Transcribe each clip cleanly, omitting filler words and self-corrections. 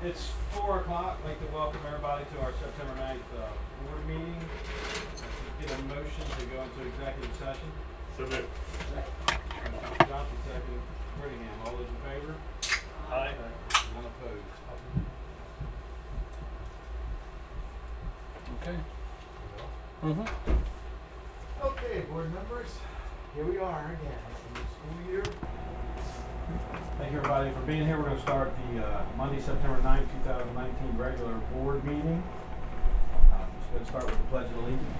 It's 4 o'clock. I'd like to welcome everybody to our September 9th board meeting. Get a motion to go into executive session. So moved. Mr. Johnson, second. Brittingham. All those in favor? Aye. None opposed. Okay. Okay, board members, here we are again, it's a new school year. Thank you, everybody, for being here. We're going to start the Monday, September 9th, 2019 regular board meeting. Just going to start with the Pledge of Allegiance.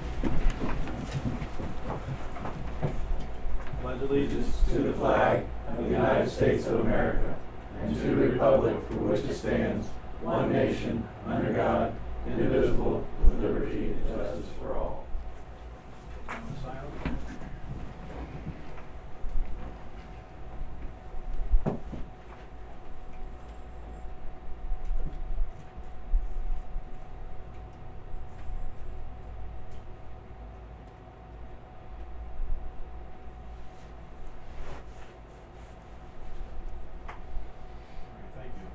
Pledge allegiance To the flag of the United States of America and to the republic for which it stands, one nation, under God, indivisible, with liberty and justice for all. Silent. Thank you.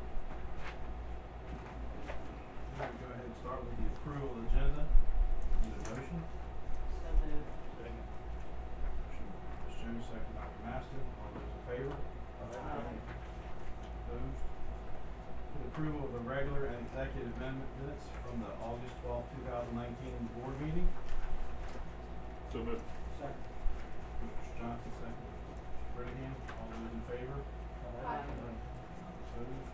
All right, go ahead and start with the approval of the agenda. Need a motion? So moved. Second. Ms. Jones, second. Dr. Maston. All those in favor? Aye. Opposed? The approval of the regular and executive minutes from the August 12th, 2019 board meeting. So moved. Second. Mr. Johnson, second. Mr. Brittingham. All those in favor? Aye. Opposed?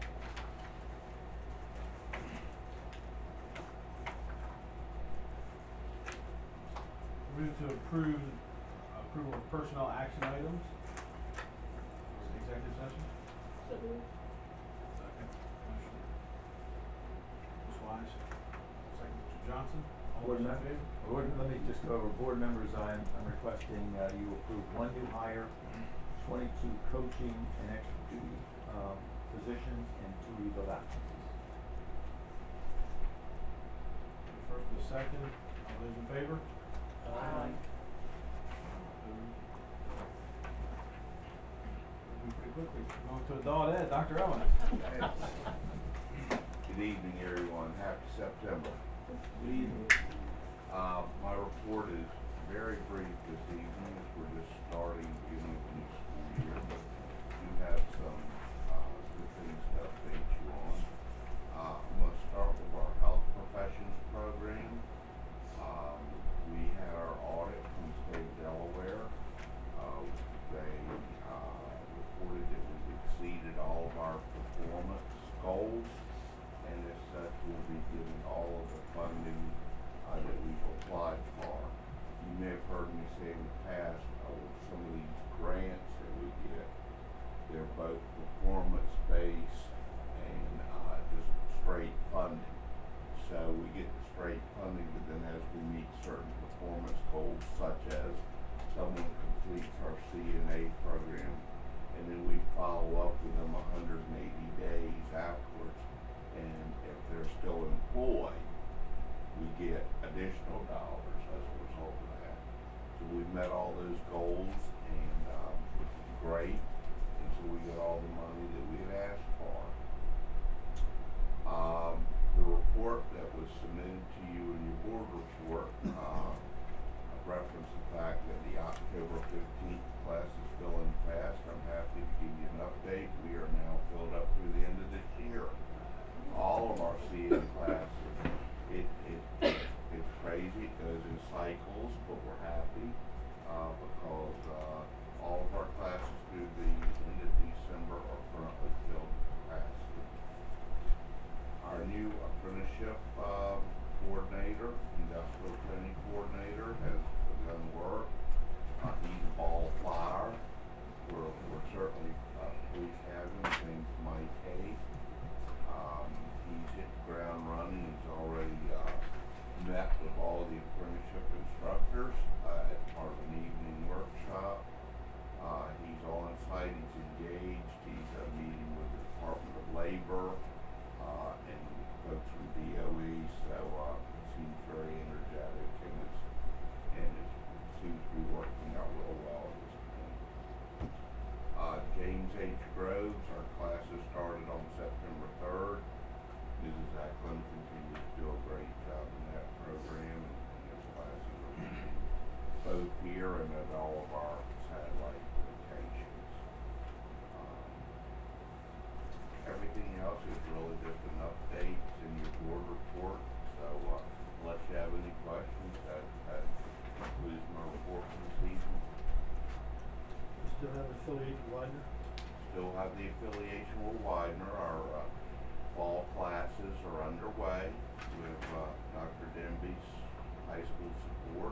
Move to approval of personnel action items. Executive session. So moved. Second. Motion. Ms. Wise. Second. Mr. Johnson. All Board those in mem- favor? Let me just go over board members. I'm requesting you approve one new hire, 22 coaching and extra duty positions, and 2 leave of absences. The first and the second. All those in favor? Aye. Moving pretty quickly. Going to adult ed, Dr. Owens. Good evening, everyone. Happy September. Good evening. My report is very brief this evening as we're just starting beginning of the new school year, but we have some good things to update you on. I'm going to start with our health professions program. We had our audit from the state of Delaware. They reported that we've exceeded all of our performance goals, and as such, we'll be getting all of the funding that we've applied for. You may have heard me say in the past, with some of these grants that we get, they're both performance-based and just straight funding. So we get the straight funding, but then as we meet certain performance goals, such as someone completes our CNA program, and then we follow up with them 180 days afterwards, and if they're still employed, we get additional dollars as a result of that. So we've met all those goals, and which is great, and so we get all the money that we had asked for. The report that was submitted to you in your board report referenced the fact that the October 15th class is filling fast. I'm happy to give you an update. We are now filled up through the end of this year. All of our CN classes, it's crazy, it goes in cycles, but we're happy because all of our classes through the end of December are currently filled to capacity. Our new apprenticeship coordinator, industrial training coordinator, has begun work. He's a ball of fire. We're certainly pleased to have him. His name's Mike Hay. He's hit the ground running. He's already met with all the apprenticeship instructors as part of an evening workshop. He's on site. He's engaged. He's meeting with the Department of Labor and folks from DOE. So he seems very energetic and it seems to be working out real well at this point. James H. Groves, our classes started on September 3rd. still have affiliation with Widener? Still have the affiliation with Widener. Our fall classes are underway with Dr. Denby's high school support.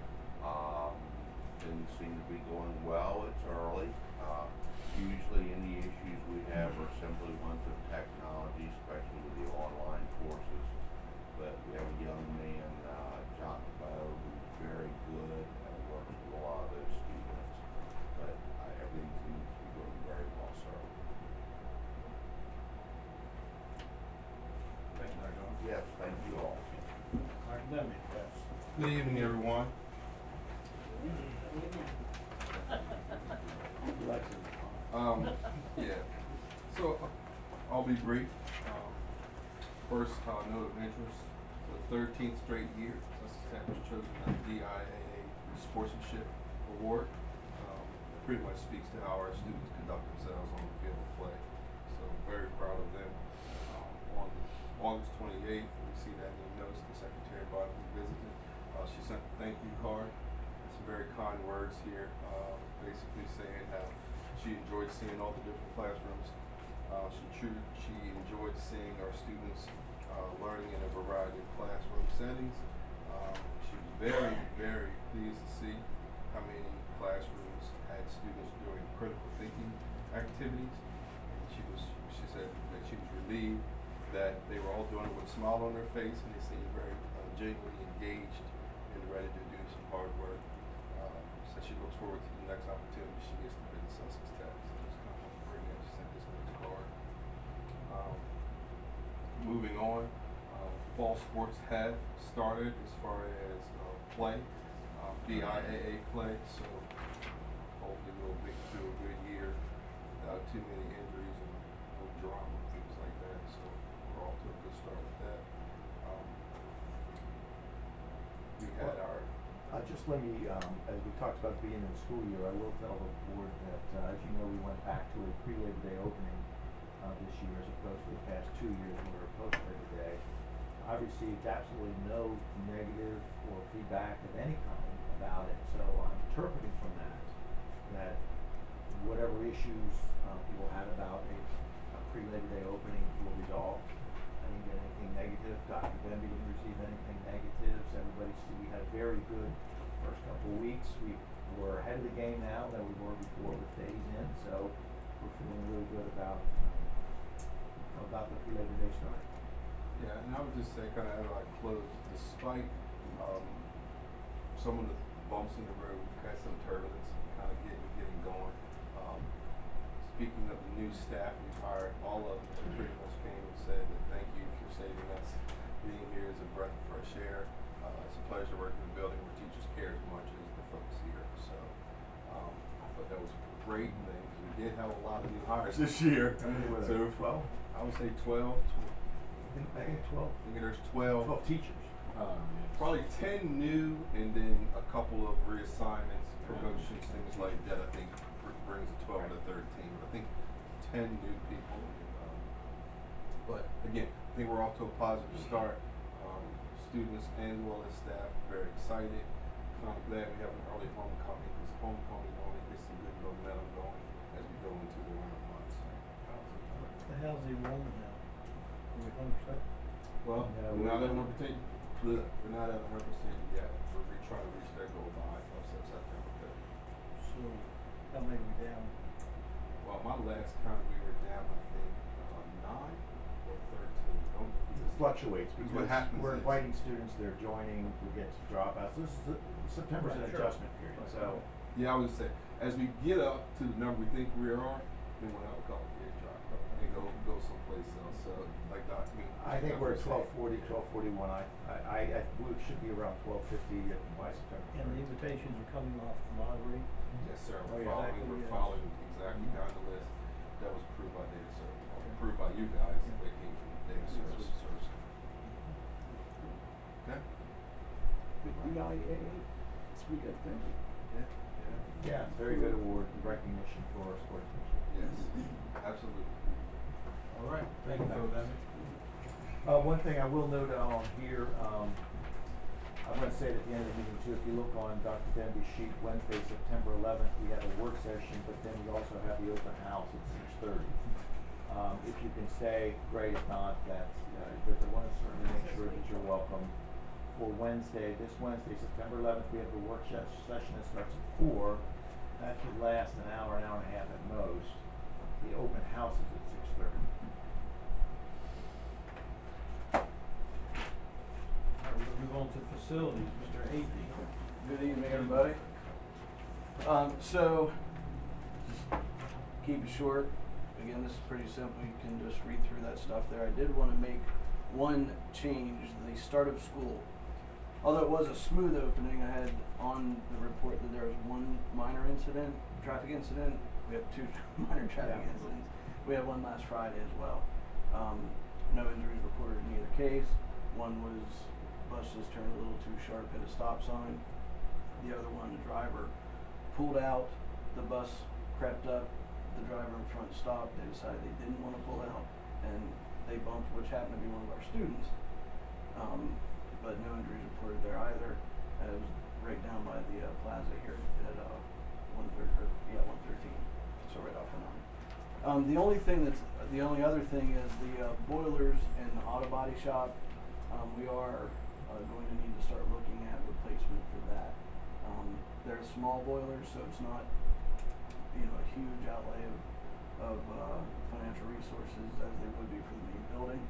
Things seem to be going well. It's early. Usually any issues we have are simply ones of technology, especially with the online courses. But we have a young man, John Bowe, who's very good and works with a lot of those students. But everything seems to be going very well, sir. Thank you, Dr. Owens. Yes, thank you all. Dr. Demme. Yes. Good evening, everyone. Yeah, so I'll be brief. First, note of interest, the 13th straight year since the staff was chosen as DIAA Sportsmanship Award. It pretty much speaks to how our students conduct themselves on the field of play. So very proud of them. On August 28th, we see that in the notes, the Secretary Biden visited. She sent a thank you card. Some very kind words here, basically saying how she enjoyed seeing all the different classrooms. She enjoyed seeing our students learning in a variety of classroom settings. She was very, very pleased to see how many classrooms had students doing critical thinking activities. And she said that she was relieved that they were all doing it with a smile on their face, and they seemed very genuinely engaged and ready to do some hard work. So she looks forward to the next opportunity she gets to business census tax. So just kind of want to bring that. She sent this next card. Moving on, fall sports have started as far as play, BIAA play. So hopefully we'll make it through a good year without too many injuries and no drama, things like that. So we're off to a good start with that. We had our Just let me, as we talked about being in the school year, I will tell the board that, as you know, we went back to a pre-Labor Day opening this year as opposed to the past 2 years when we were post-Labor Day. I received absolutely no negative or feedback of any kind about it, so I'm interpreting from that whatever issues people had about a pre-Labor Day opening will resolve. I didn't get anything negative. Dr. Denby didn't receive anything negatives. We had a very good first couple of weeks. We were ahead of the game now than we were before with days in, so we're feeling really good about the pre-Labor Day start. Yeah, and I would just say, kind of as I close, despite some of the bumps in the road, we've had some turbulence, kind of getting going. Speaking of the new staff we've hired, all of them pretty much came and said that thank you for saving us. Being here is a breath of fresh air. It's a pleasure working in a building where teachers care as much as the folks here. So I thought that was a great thing, because we did have a lot of new hires this year. How many were So there? 12? I would say 12. I think 12. I think there's 12. 12 teachers. Probably 10 new, and then a couple of reassignments, promotions, things like that. I think brings it 12 to 13. I think 10 new people. But again, I think we're off to a positive start. Students as well as staff very excited. I'm glad we have an early homecoming, because homecoming only gets some good momentum going as we go into the winter months. How's the enrollment now? Are we 100%? Well, Yeah, we're not at 100%. We're not at 100% yet. We're trying to reach that goal by September 30th. So, how many are we down? Well, my last count we were down, I think, 9 or 13. It fluctuates What because happens we're is- inviting students, they're joining, we get some dropouts. September's an Right, sure. adjustment period, so. Yeah, I would say, as we get up to the number we think we are, then we'll have a couple of kids drop out and go someplace else. So, like that, I think we're at 1240, 1241. We should be around 1250 by September. And the 30th. invitations are coming off the lottery. Yes, sir. Oh, We're yeah. following, Exactly, we're yes. following exactly down the list that was approved by data service, or approved by you guys. They came from data service. Okay. Good BIAA, it's a good thing. Yeah. Yeah, very good award, recognition for our sportsmanship. Yes. Absolutely. All right, thank you, Dr. Demme. One thing I will note on here, I I'm gonna say it at the end of the meeting too, if you look on Dr. Denby's sheet, Wednesday, September 11th, we have a work session, but then we also have the open house at 6:30. If you can stay, great, if not, that's, but I wanna certainly make sure that you're welcome. For Wednesday, this Wednesday, September 11th, we have the work session that starts at 4. That should last an hour and a half at most. The open house is at 6:30. All right, we're gonna move on to facilities, Mr. Avey. Good evening, everybody. So, just keep it short. Again, this is pretty simple. You can just read through that stuff there. I did want to make one change. The start of school. Although it was a smooth opening, I had on the report that there was one minor incident, traffic incident. We have two minor traffic incidents. We had one last Friday as well. No injuries reported in either case. One was bus just turned a little too sharp at a stop sign. The other one, the driver pulled out, the bus crept up, the driver in front stopped. They decided they didn't want to pull out, and they bumped, which happened to be one of our students. But no injuries reported there either. It was right down by the plaza here at 113. So right off and on. The only other thing is the boilers in the auto body shop. We are going to need to start looking at replacement for that. They're small boilers, so it's not, a huge outlay of financial resources as they would be for the main building.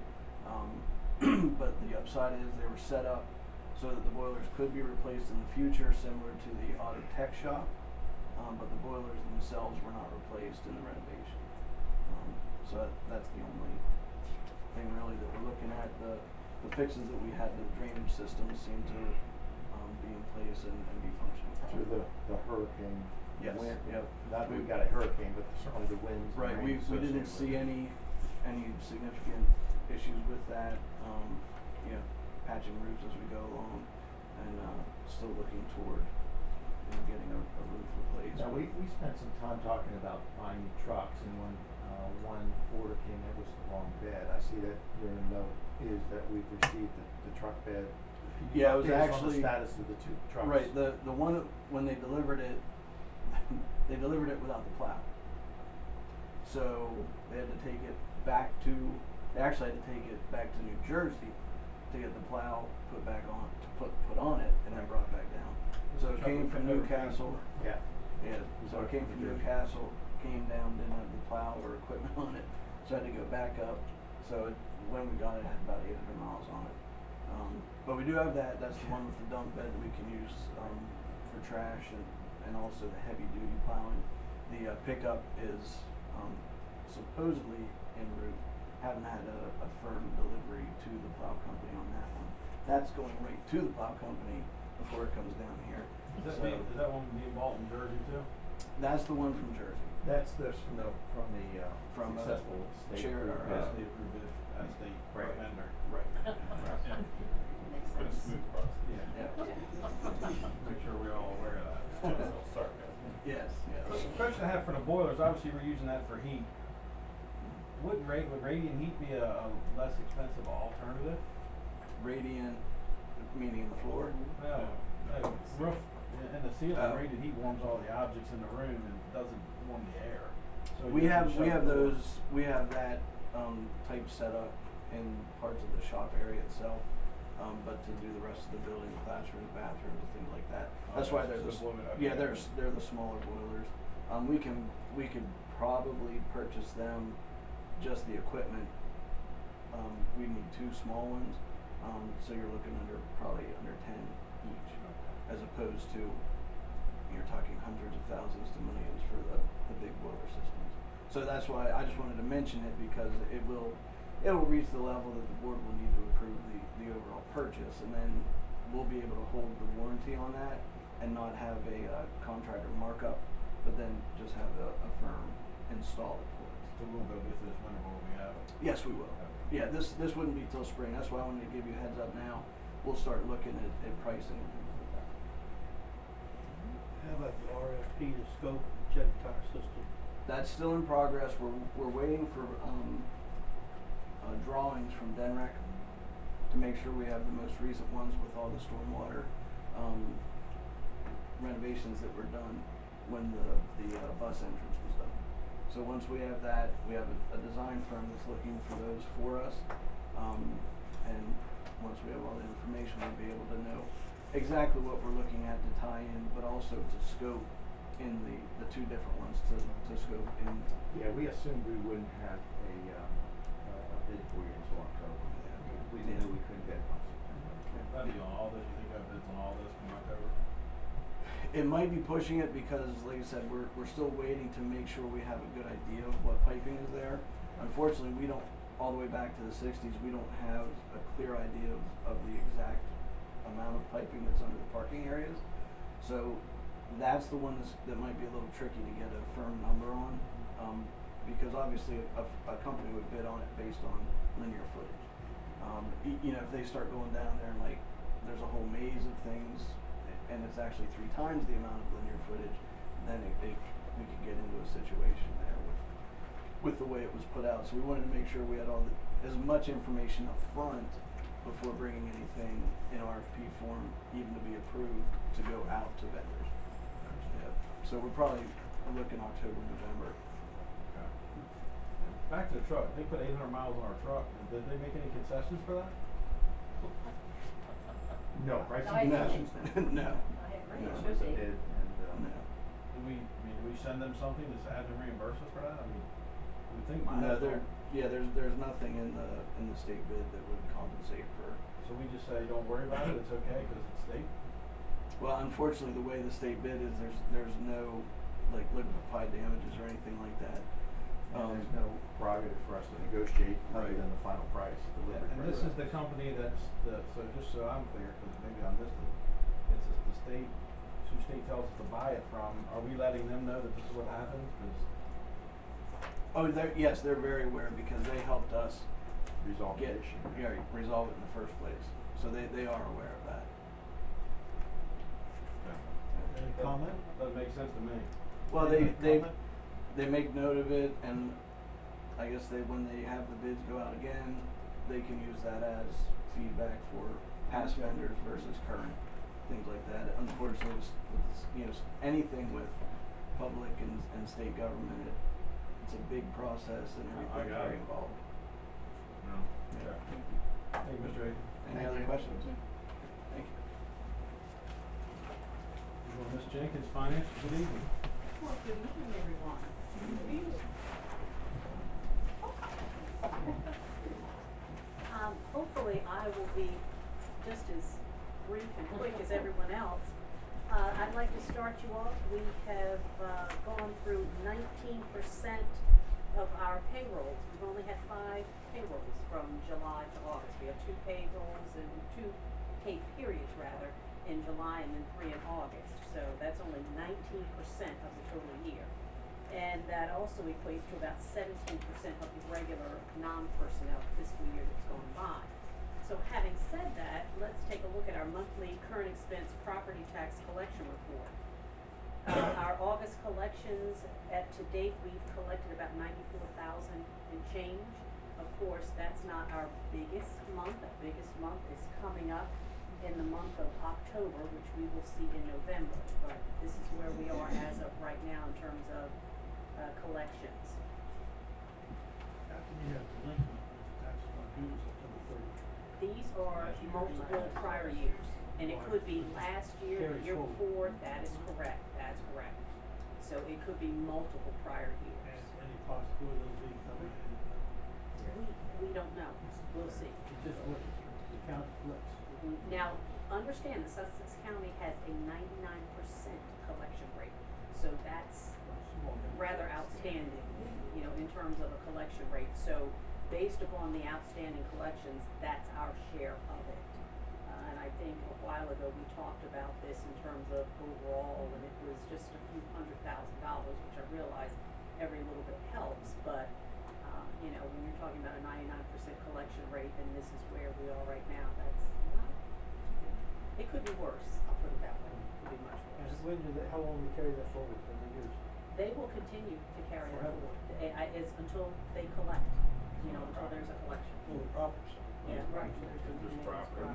But the upside is they were set up so that the boilers could be replaced in the future, similar to the auto tech shop. But the boilers themselves were not replaced in the renovation. So that's the only thing really that we're looking at. The fixes that we had to the drainage systems seem to be in place and be functioning Through properly. the hurricane. Yes, Wind, yep. Not that we got a hurricane, but certainly the winds. and Right, rain we didn't associated see with it. any significant issues with that. Patching roofs as we go along, and still looking toward getting a roof replaced. Now, we spent some time talking about buying new trucks, and when one order came in, it was the wrong bed. I see that your note is that we've received the truck bed. Can you Yeah, it was update us actually on the status of the two trucks. Right, the one when they delivered it, they delivered it without the plow. So they had to take it back to. They actually had to take it back to New Jersey to get the plow put back on, put on it, and then brought back down. So it came from Newcastle. Yeah. Yeah, so it came from Newcastle, came down, didn't have the plow or equipment on it, so I had to go back up. So when we got it, it had about 800 miles on it. But we do have that. That's the one with the dump bed that we can use for trash and also the heavy duty plowing. The pickup is supposedly en route. Haven't had a firm delivery to the plow company on that one. That's going right to the plow company before it comes down here. Is that one being bought in Jersey too? That's the one from Jersey. That's from the From, successful state. Chair- group, or, State approved it as state Right. vendor. Right. It's been a smooth process. Yeah. Make sure we're all aware of that. Sarcasm. Yes. The Yes. question I have for the boilers, obviously we're using that for heat. Would radiant heat be a less expensive alternative? Radiant, meaning the floor. No, roof and the ceiling, Oh. radiant heat warms all the objects in the room and doesn't warm the air. So We you have can shut the door. that type set up in parts of the shop area itself. But to do the rest of the building, classrooms, bathrooms, things like that. That's why they're Just a little bit, yeah, okay. they're the smaller boilers. We could probably purchase them, just the equipment. We need two small ones, so you're looking probably under 10 each, as opposed to you're talking hundreds of thousands to millions for the big boiler systems. So that's why I just wanted to mention it, because it will reach the level that the board will need to approve the overall purchase, and then we'll be able to hold the warranty on that and not have a contractor markup, but then just have a firm install it for us. So we'll go get this winter when we have it. Yes, we will. Yeah, this wouldn't be till spring. That's why I wanted to give you a heads up now. We'll start looking at pricing and things like that. How about the RFP, the scope, and check tire system? That's still in progress. We're waiting for drawings from Denrec to make sure we have the most recent ones with all the stormwater, renovations that were done when the bus entrance was done. So once we have that, we have a design firm that's looking for those for us. And once we have all the information, we'll be able to know exactly what we're looking at to tie in, but also to scope in the two different ones to scope in. Yeah, we assumed we wouldn't have a bid for you until October. We knew we couldn't get it on September. How do you on all this, you think I have bids on all this from October? It might be pushing it because, like I said, we're still waiting to make sure we have a good idea of what piping is there. Unfortunately, we don't, all the way back to the sixties, we don't have a clear idea of the exact amount of piping that's under the parking areas. So that's the one that might be a little tricky to get a firm number on, because obviously a company would bid on it based on linear footage. You know, if they start going down there and like, there's a whole maze of things, and it's actually 3 times the amount of linear footage, then we could get into a situation there with the way it was put out. So we wanted to make sure we had as much information up front before bringing anything in RFP form, even to be approved to go out to vendors. Yeah. So we're probably looking October, November. Okay. Back to the truck, they put 800 miles on our truck, did they make any concessions for that? No, pricing I concessions. No. I agree, No. it Just should a be. bid and, No. Do we send them something to have them reimburse us for that? I mean, we think mine. No, there's nothing in the state bid that would compensate for. So we just say, don't worry about it, it's okay, cause it's state? Well, unfortunately, the way the state bid is, there's no like liquified damages or anything like that. there's no prerogative for us to negotiate other Right. than the final price, delivery price. And this is the company that's so just so I'm clear, cause maybe I missed it, it's the state, Sioux State tells us to buy it from, are we letting them know that this is what happens? Cause Oh, yes, they're very aware because they helped us Resolve the get issue. resolve it in the first place. So they are aware of that. Any comment? Doesn't make sense to me. Well, Any they comment? make note of it, and I guess when they have the bids go out again, they can use that as feedback for past vendors versus current, things like that. Unfortunately, anything with public and state government, it's a big process and I everything's got very it. involved. No. Okay. Thank you, Mr. Aiken. Any Thank other you. questions? Thank you. Well, Ms. Jenkins, Finance, good evening. Well, good evening, everyone. Hopefully I will be just as brief and quick as everyone else. I'd like to start you off. We have, gone through 19% of our payrolls. We've only had 5 payrolls from July to August. We have 2 payrolls and 2 pay periods rather in July and then 3 in August. So that's only 19% of the total year. And that also equates to about 17% of the regular non-personnel fiscal year that's gone by. So having said that, let's take a look at our monthly current expense property tax collection report. Our August collections, to date, we've collected about 94,000 and change. Of course, that's not our biggest month. Our biggest month is coming up in the month of October, which we will see in November. But this is where we are as of right now in terms of collections. How can you have delinquent if the tax is not due September 30th? These are multiple prior years, and it could be last year, the Carries year forward. before. That is correct. That's correct. So it could be multiple prior years. And any possibility of being coming in? We don't know. We'll see. It's just what the count flips. Now, understand that Sussex County has a 99% collection rate, so that's Small number. rather outstanding, in terms of a collection rate. So based upon the outstanding collections, that's our share of it. And I think a while ago we talked about this in terms of overall, and it was just a few $100,000, which I realize every little bit helps, but when you're talking about a 99% collection rate, and this is where we are right now, that's not, it could be worse, I'll put it that way. It could be much And worse. when do they, how long do they carry that forward for the years? They will continue to carry that Forever. forward, until they collect. you know, until there's a collection. For the property side. Yeah, right. Just property.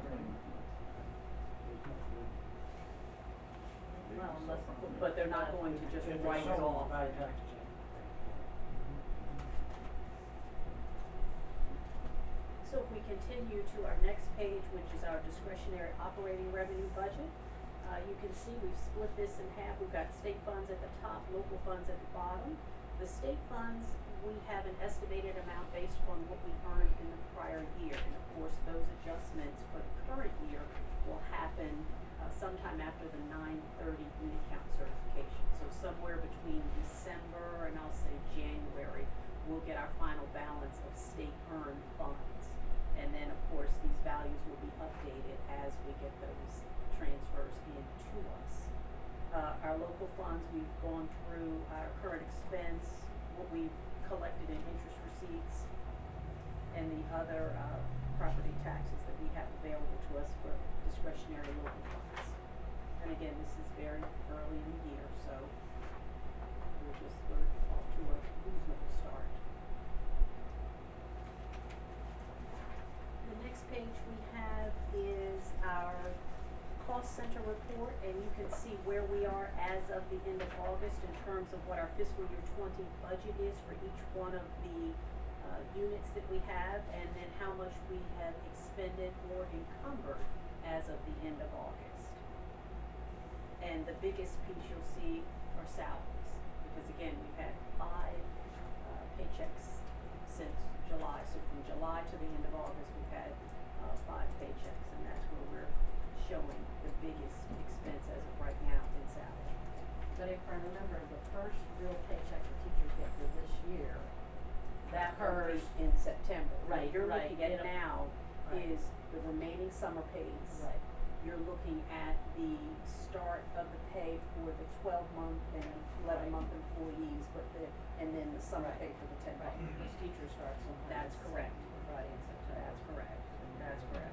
Well, unless, but they're not going to just If write they're it sold, off. buy taxes. So if we continue to our next page, which is our discretionary operating revenue budget, you can see we've split this in half. We've got state funds at the top, local funds at the bottom. The state funds, we have an estimated amount based on what we earned in the prior year. And of course, those adjustments for the current year will happen sometime after the 9/30 unit count certification. So somewhere between December and I'll say January, we'll get our final balance of state earned funds. And then, of course, these values will be updated as we get those transfers in to us. Our local funds, we've gone through our current expense, what we've collected in interest receipts, and the other property taxes that we have available to us for discretionary local funds. And again, this is very early in the year, so we're off to a reasonable start. The next page we have is our cost center report, and you can see where we are as of the end of August in terms of what our fiscal year 20 budget is for each one of the units that we have, and then how much we have expended or encumbered as of the end of August. And the biggest piece you'll see are salaries, because again, we've had 5 paychecks since July. So from July to the end of August, we've had 5 paychecks, and that's where we're showing the biggest expense as of right now in salary. But if I remember, the first real paycheck the teachers get for this year, That occurs in September. What Right, you're right, looking at it'll- now right. is the remaining summer pays. right, You're looking at the start of the pay for the 12-month and 11-month employees, and then the summer Right. pay for the 10 right, month. because teachers start sometimes. That's correct. Friday in September. That's correct. That's correct.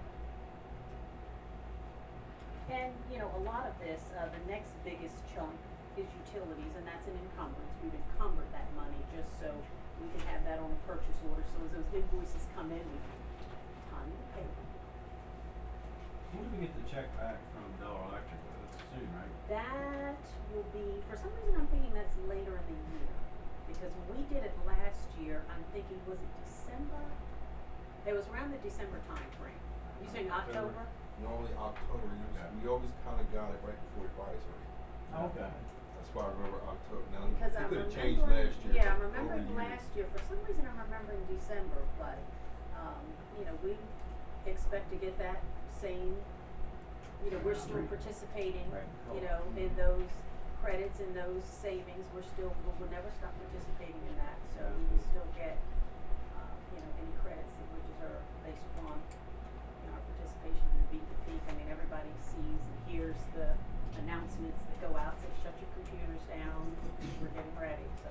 And, you know, a lot of this, the next biggest chunk is utilities, and that's an encumbrance. We've encumbered that money just so we can have that on a purchase order. So as those invoices come in, we can time to pay them. When do we get the check back from Delaware Electric? It's soon, right? That will be, for some reason I'm thinking that's later in the year. Because when we did it last year, I'm thinking, was it December? It was around the December time frame. You saying October? Normally October, we always kinda got it right before advisory. Okay. That's why I remember October. Now, Because it I'm could've remembering, changed last year. yeah, I'm but remembering over years. last year, for some reason I'm remembering December, but, you know, we expect to get that same, you know, we're still participating, Right. you know, in those credits and those savings, we'll never stop participating in that, so we will still get, you know, any credits that we deserve based upon, you know, our participation in the Beat the Peak. I mean, everybody sees and hears the announcements that go out, say, shut your computers down, we're getting ready, so.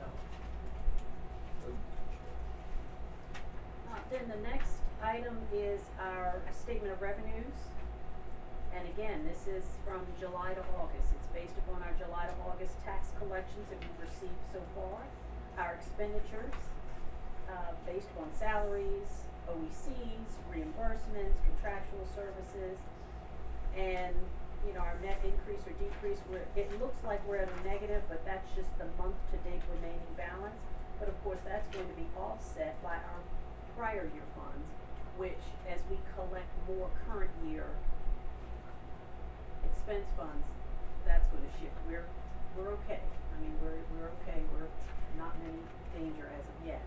Then the next item is our statement of revenues. And again, this is from July to August. It's based upon our July to August tax collections that we've received so far. Our expenditures, based upon salaries, OECs, reimbursements, contractual services, and, you know, our net increase or decrease, it looks like we're at a negative, but that's just the month-to-date remaining balance. But of course, that's going to be offset by our prior year funds, which, as we collect more current year expense funds, that's going to shift. We're okay. I mean, we're okay. We're not in any danger as of yet.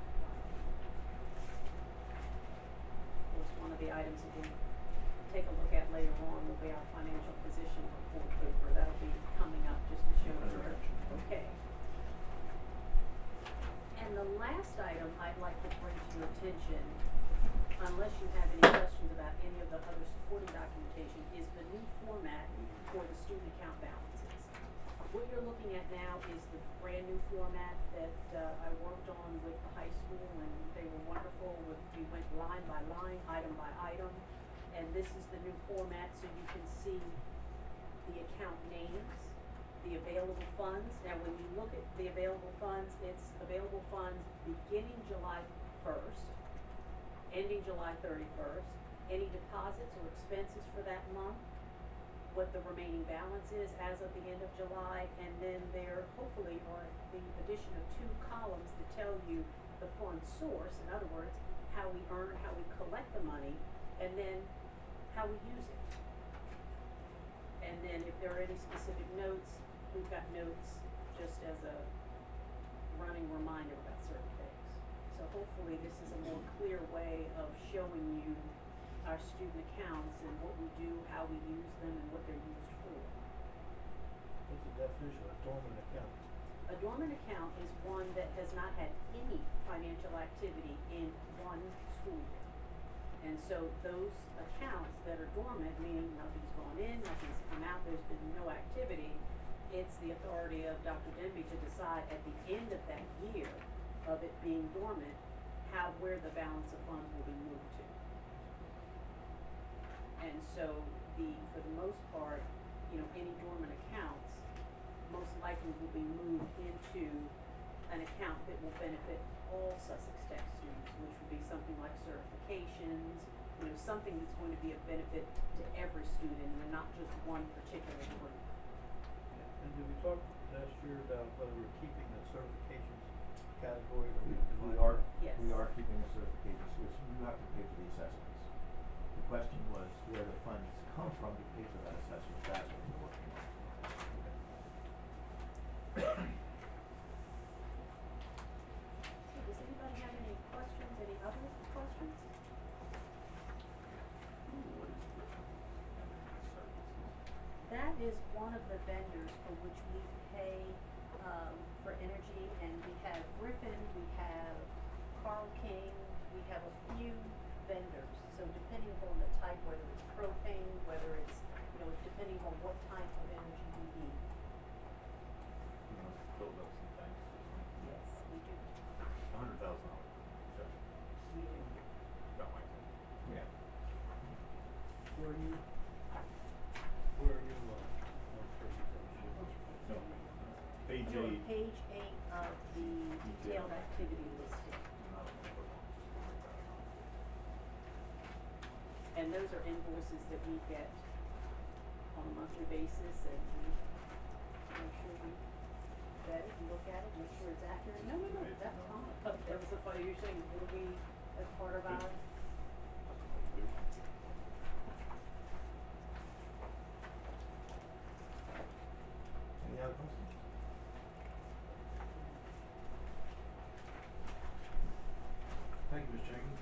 Of course, one of the items that we take a look at later on will be our financial position report paper. That'll be coming up just to show that we're okay. And the last item I'd like to bring to your attention, unless you have any questions about any of the other supporting documentation, is the new format for the student account balances. What you're looking at now is the brand new format that I worked on with the high school, and they were wonderful. We went line by line, item by item, and this is the new format, so you can see the account names, the available funds. Now, when you look at the available funds, it's available funds beginning July first, ending July 31st, any deposits or expenses for that month, what the remaining balance is as of the end of July, and then there hopefully are the addition of 2 columns that tell you the fund source, in other words, how we earn, how we collect the money, and then how we use it. And then if there are any specific notes, we've got notes just as a running reminder about certain things. So hopefully this is a more clear way of showing you our student accounts and what we do, how we use them, and what they're used for. What's the definition of a dormant account? A dormant account is one that has not had any financial activity in one school year. And so those accounts that are dormant, meaning nothing's gone in, nothing's come out, there's been no activity, it's the authority of Dr. Denby to decide at the end of that year of it being dormant, where the balance of funds will be moved to. And so for the most part, any dormant accounts most likely will be moved into an account that will benefit all Sussex Tech students, which would be something like certifications, something that's going to be of benefit to every student and not just one particular group. And did we talk last year about whether we're keeping the certifications category or We are, Yes. we are keeping the certifications, which you have to pay for the assessments. The question was where the funds come from to pay for that assessment, that's what we're working on. So does anybody have any questions, any other questions? That is one of the vendors for which we pay for energy, and we have Griffin, we have Carl King, we have a few vendors. So depending upon the type, whether it's propane, whether it's, depending on what type of energy we need. You must have filled up some tanks or something. Yes, we do. $100,000. Check. We do. About my thing. Yeah. Where are you on presentation? No. Page You're on 8. page 8 of the detailed activity listing. Not on the book, just to break that down. And those are invoices that we get on a monthly basis, and we make sure we vet it and look at it, make sure it's accurate. No, that's fine. That was a funny, you're saying, will we, as part of our, Any other questions? Thank you, Ms. Jenkins.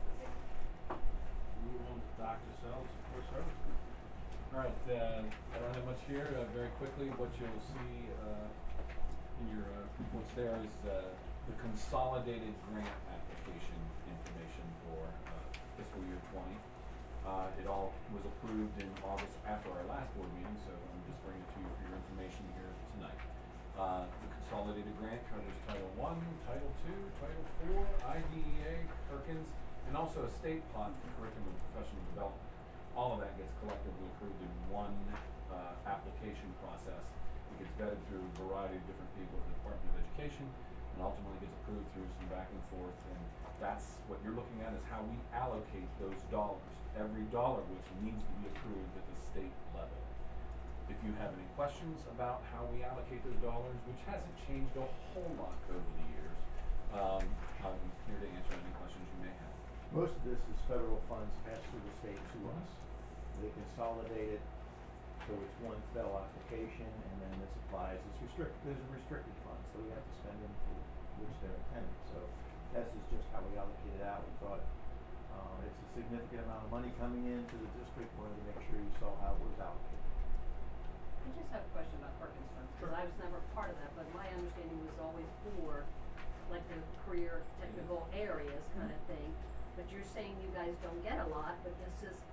Move on to Dr. Sells, support service. All right, I don't have much here. Very quickly, what you'll see in your reports there is the consolidated grant application information for fiscal year 20. It all was approved in August after our last board meeting, so I'm just bringing it to you for your information here tonight. The consolidated grant covers Title I, Title II, Title IV, IDEA, Perkins, and also a state pot for curriculum and professional development. All of that gets collectively approved in one application process. It gets vetted through a variety of different people at the Department of Education, and ultimately gets approved through some back and forth. And that's what you're looking at, is how we allocate those dollars. Every dollar which needs to be approved at the state level. If you have any questions about how we allocate those dollars, which hasn't changed a whole lot over the years, I'm here to answer any questions you may have. Most of this is federal funds passed through the state to us. They consolidate it, so it's one fell application, and then this applies. There's a restricted fund, so we have to spend them for which they're intended. So this is just how we allocate it out. We thought it's a significant amount of money coming into the district. Wanted to make sure you saw how it was allocated. I just have a question about Perkins funds, because I was never part of that, but my understanding was always for, like, the career technical areas kind of thing. But you're saying you guys don't get a lot, but this is,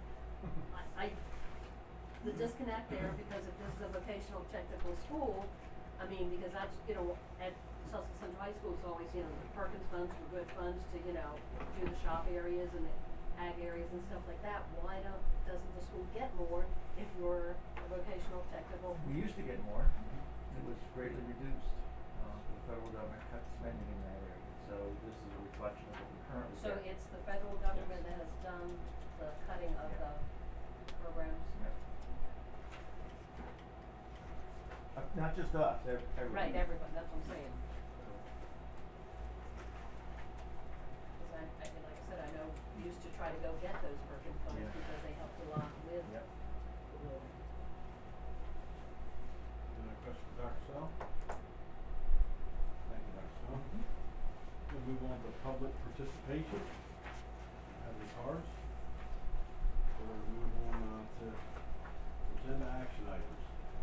the disconnect there, because if this is a vocational technical school, I mean, because that's, at Sussex Central High School, it's always, the Perkins funds were good funds to, do the shop areas and the ag areas and stuff like that. Why doesn't the school get more if we're a vocational technical? We used to get more. It was greatly reduced. The federal government cut spending in that area. So this is a reflection of what we currently So get. it's the federal government that has done the cutting of Yeah. the programs? Yeah. Not just us, everyone. Right, everyone, that's what I'm saying. Cause I, like I said, I know we used to try to go get those Perkins funds Yeah. because they helped a lot with Yep. the will. Any other questions for Dr. Sell? Thank you, Dr. Sell. We'll move on to public participation. Have your cards. We'll move on to agenda action items.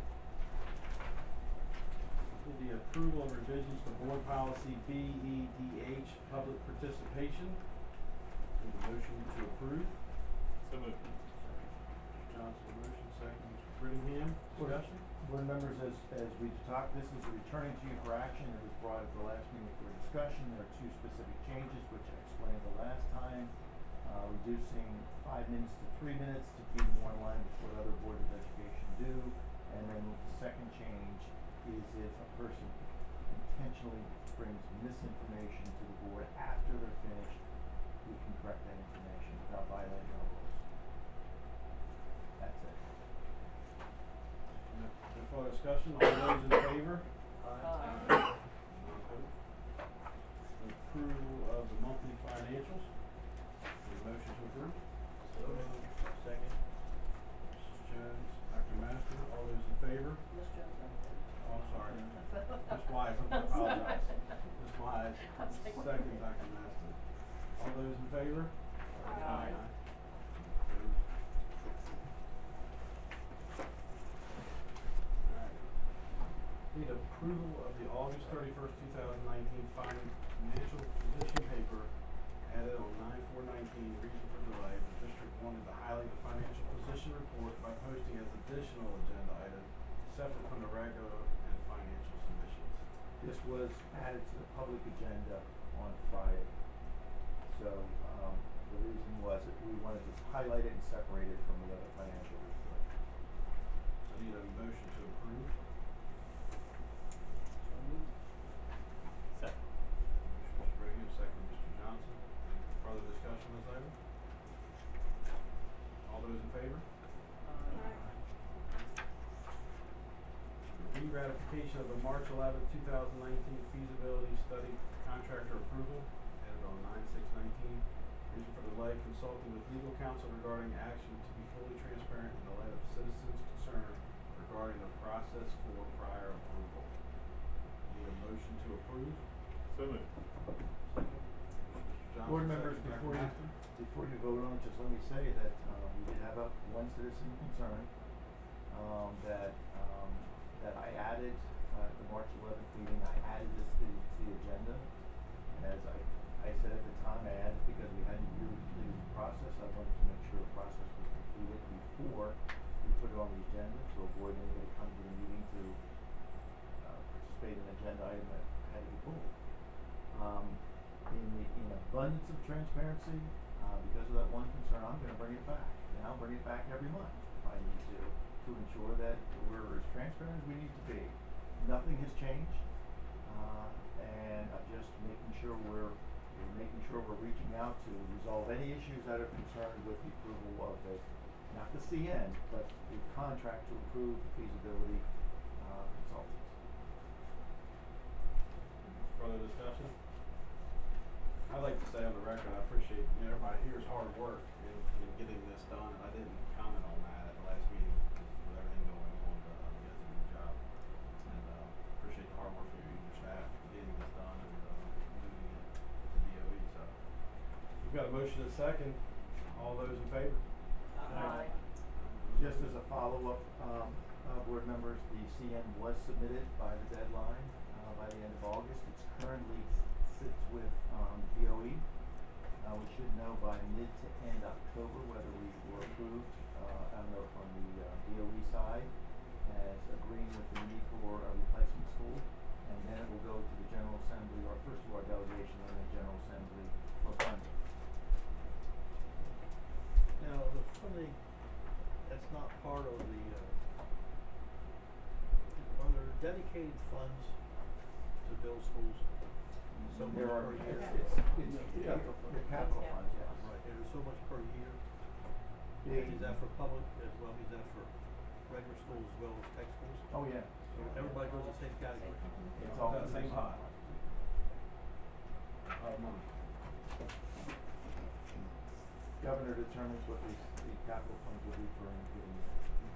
The approval of revisions to board policy BEDH, public participation. Need a motion to approve. So moved. Mr. Johnson, motion, second, Mr. Brittingham, discussion? Board members, as we talked, this is returning to you for action. It was brought at the last meeting for discussion. There are two specific changes, which I explained the last time. Reducing 5 minutes to 3 minutes to keep more in line with what other boards of education do. And then the second change is if a person intentionally brings misinformation to the board after they're finished, we can correct that information without violating our rules. That's it. No further discussion, all those in favor? Aye. Opposed? Approval of the monthly financials. Need a motion to approve? Second. Mrs. Jones, Dr. Master, all those in favor? Ms. Jones. Oh, I'm sorry. Ms. Wise, I apologize. Ms. Wise, second, Dr. Master. All those in favor? Aye. Opposed? Alright. Need approval of the August 31st, 2019 financial position paper added on 9/4/19. Reason for delay, the district wanted to highlight the financial position report by posting as additional agenda item separate from the regular and financial submissions. This was added to the public agenda on Friday. So, the reason was that we wanted to highlight it and separate it from the other financial report. I need a motion to approve. Second. Motion, Mr. Reagan, second, Mr. Johnson. Any further discussion on this item? All those in favor? Re-ratification of the March 11th, 2019 feasibility study contractor approval, added on 9/6/19. Reason for delay, consulting with legal counsel regarding action to be fully transparent in the light of citizens' concern regarding the process for prior approval. Need a motion to approve? So moved. Second. Mr. Johnson, Board members, second, Dr. before Master. you vote on it, just let me say that, we did have one citizen concern, that I added, at the March 11th meeting, I added this to the agenda. As I said at the time, I added because we hadn't really completed the process. I wanted to make sure the process was completed before we put it on the agenda to avoid anybody coming to the meeting to, participate in an agenda item that had to be pulled. In abundance of transparency, because of that one concern, I'm gonna bring it back, and I'll bring it back every month if I need to ensure that we're as transparent as we need to be. Nothing has changed, and I'm just making sure we're reaching out to resolve any issues that are concerned with the approval of the, not the CN, but the contract to approve the feasibility, consultants. Further discussion? I'd like to say on the record, I appreciate, everybody here's hard work in getting this done, and I didn't comment on that at the last meeting with everything going on, but you guys did a good job. And, appreciate the hard work for you and your staff getting this done and, moving it to DOE, so. We've got a motion and a second. All those in favor? Aye. Just as a follow-up, board members, the CN was submitted by the deadline, by the end of August. It's currently sits with, DOE. We should know by mid to end October whether we were approved, on the DOE side as agreeing with the need for a replacement school. And then it will go to the General Assembly, or first to our delegation and then General Assembly for funding. Now, the funding, that's not part of the, are there dedicated funds to build schools? so much There are, per year. it's Capital fund. the capital Yeah. funds, yes. Right, and there's so much per year. The- Is that for public as well, is that for regular schools as well as tech schools? Oh, yeah. So everybody goes in the same category? It's all Is that the same pot? Governor determines what the capital funds will be for any given year.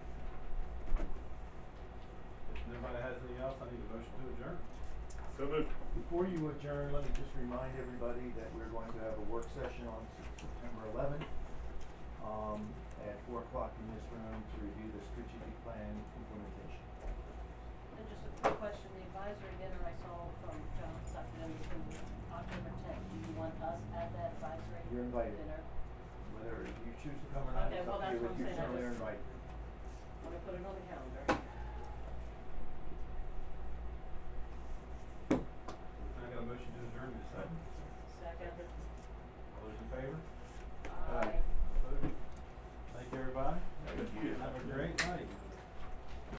If nobody has anything else, I need a motion to adjourn. So moved. Before you adjourn, let me just remind everybody that we're going to have a work session on September 11th, at 4 o'clock in this room to review the strategic plan implementation. And just a quick question, the advisory dinner I saw from John, Dr. Henderson, October tenth, do you want us at that advisory You're invited. dinner? Whether you choose to come or not, Okay, it's well, up to you, that's what but I'm you saying, I certainly are just- invited. Wanna put it on the calendar? I got a motion to adjourn, in a second. Second. All those in favor?